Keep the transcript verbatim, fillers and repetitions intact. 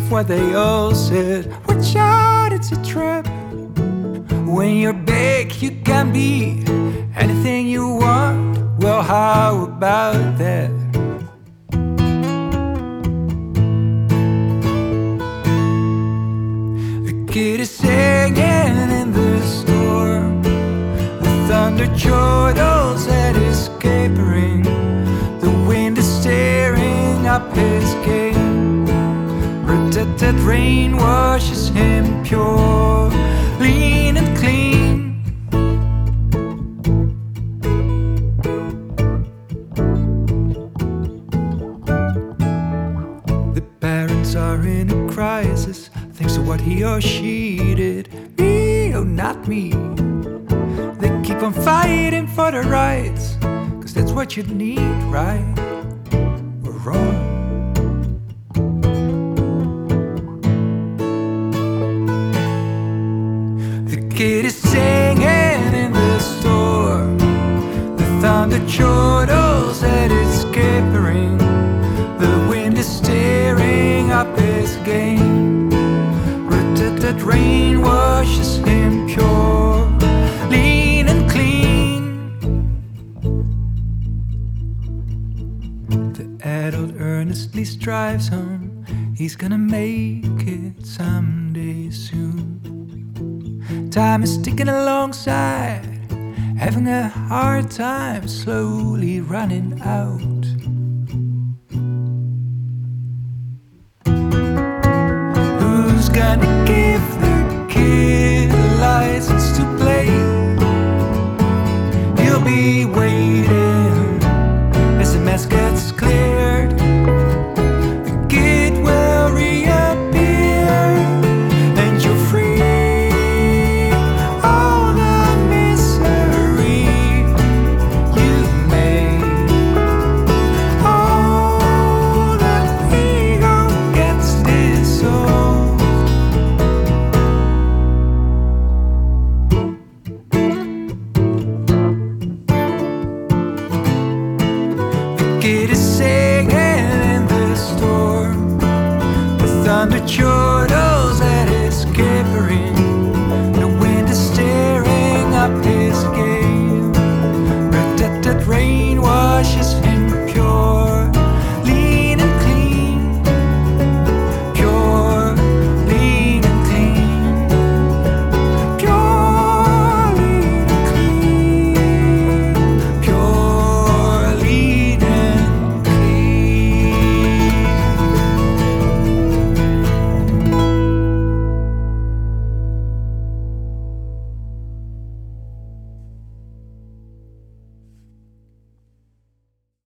of what they all said. Watch out, it's a trap. When you're big, you can be anything you want. Well, how about that? The kid is singing in the storm. The thunder chortles at his capering. The wind is stirring up his game. Protected rain washes him pure, lean and clean. The parents are in a crisis, thanks to what he or she did. Me, oh not me. They keep on fighting for their rights, cause that's what you need, right or wrong. The kid is singing in the storm. The thunder chortles at its capering. The wind is stirring up his game. Protected rain washes him pure, lean and clean. The adult earnestly strives home. He's gonna make it someday soon. Time is ticking alongside, having a hard time, slowly running out. Who's gonna give